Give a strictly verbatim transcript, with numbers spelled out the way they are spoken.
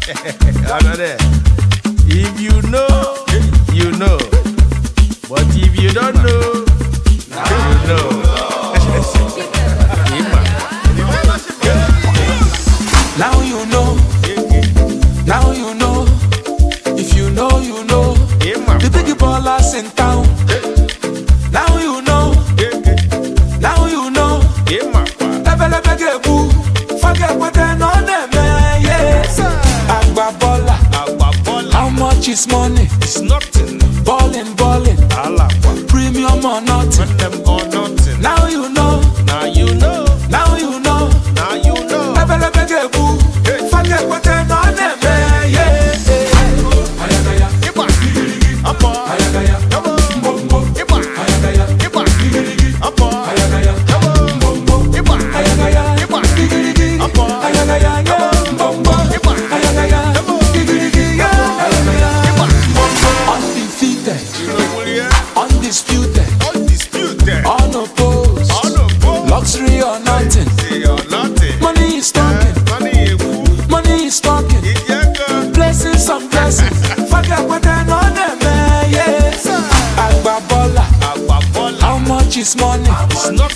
If you know, you know. But if you don't know, you know. Now you know. Now you know. If you know, you know. The big ballers in town. Now you know. Now you know. Forget what they know them, yes. Agba baller. How much is money? It's nothing. Ballin', ballin'. Premium or nothing. Or nothing. Now you know. Now you know. Now you know. Now you know. Forget what they know them, yes. Undefeated, undisputed, undisputed, unopposed, unopposed. Luxury or nothing. Money is talking, money is talking. Blessings and blessings. Forget what I know them, yes. Agba baller. How much is money? It's not